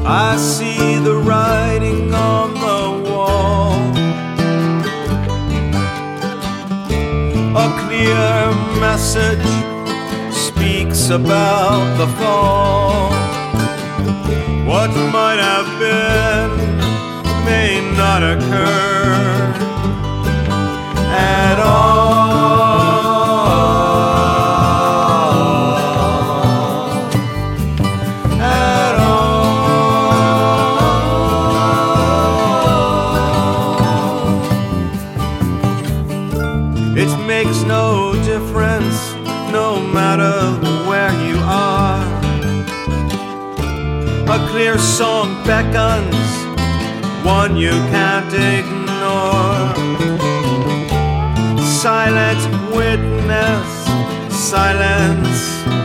I see the writing on the wall. A clear message speaks about the fall. What might have been may not occur at all. At all. It makes no difference, no matter where you are. A clear song beckons, one you can't ignore. Silent witness, silence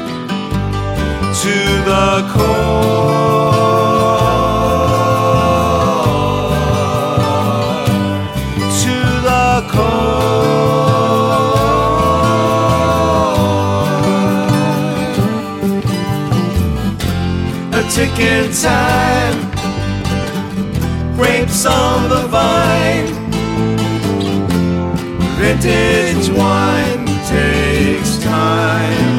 to the core. To the core. A ticking time, grapes on the vine. Vintage wine takes time.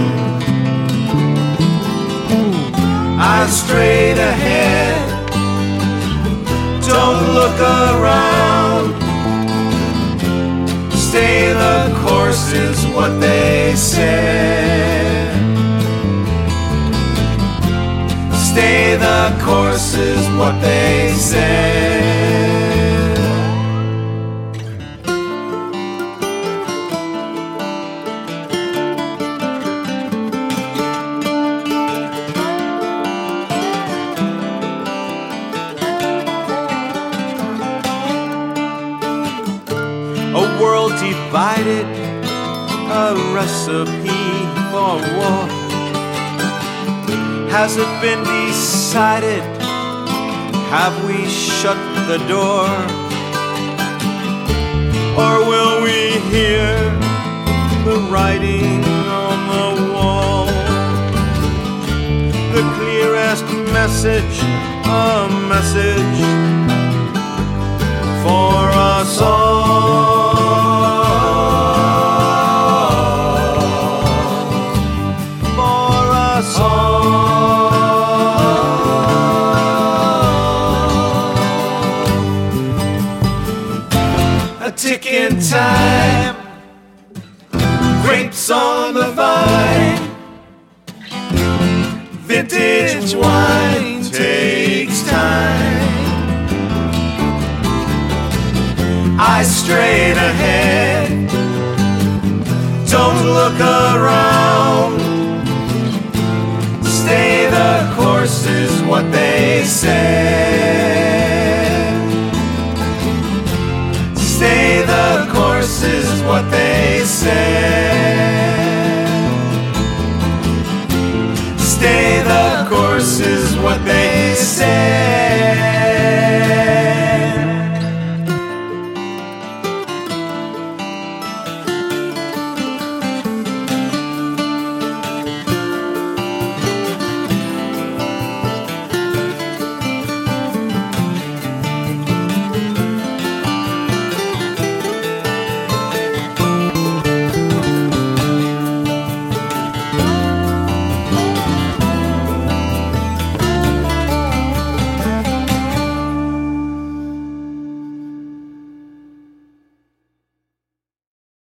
Eyes straight ahead, don't look around. Stay the course is what they said. Stay the course is what they said. A world divided, a recipe for war. Has it been decided? Have we shut the door? Or will we hear the writing on the wall? The clearest message, a message for us all. A ticking time, grapes on the vine. Vintage wine takes time. Eyes straight ahead, don't look around. Stay the course is what they said. Stay the course is what they said. Stay the course is what they said.